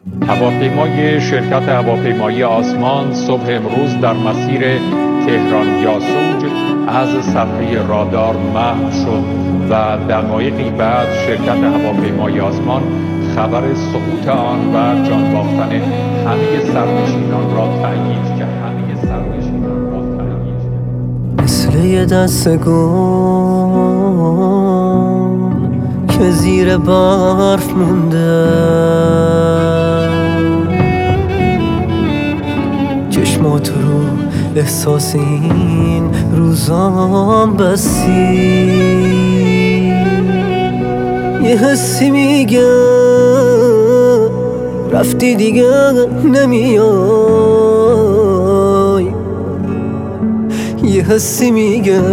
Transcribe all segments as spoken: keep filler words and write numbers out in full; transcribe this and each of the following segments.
هواپیمای شرکت هواپیمایی آسمان صبح امروز در مسیر تهران یاسوج از صفحه رادار محو شد و دقایقی بعد شرکت هواپیمایی آسمان خبر سقوط آن و جان باختن همه سرنشینان را تأیید کرد. همه سرنشینان را تأیید کرد. مثل یه دست گم که زیر برف مونده، چشمات رو احساس این روزام بسی، یه حسی میگه رفتی دیگه نمیای، یه حسی میگه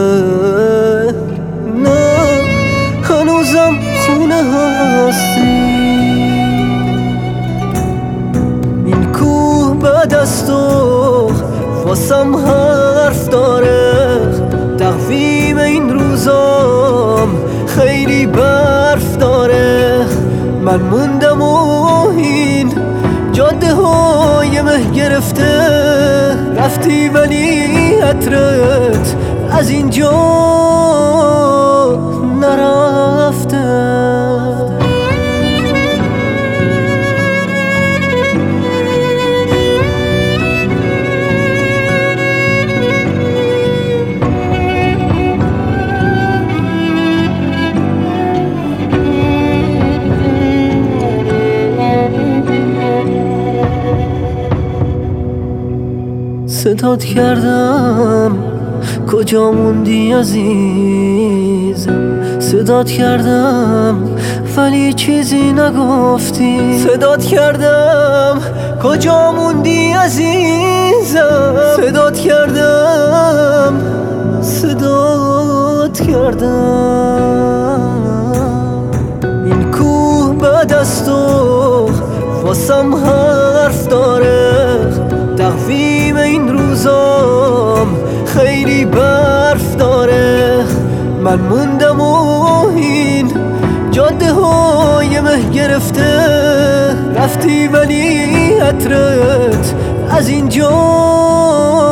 نه هنوزم خونه هستی. این کوه بعد از تو واسم حرف داره، تقویم این روزام خیلی برف داره. من موندم و این جاده های مه گرفته، رفتی ولی عطرت از اینجا نرفته. صدات کردم کجا موندی عزیزم، صدات کردم ولی چیزی نگفتی. صدات کردم کجا موندی عزیزم، صدات کردم صدات کردم. این کوه بعد از تو واسم حرف داره، تقویم این روزام خیلی برف داره. من موندم و این جاده های مه گرفته، رفتی ولی عطرت از اینجا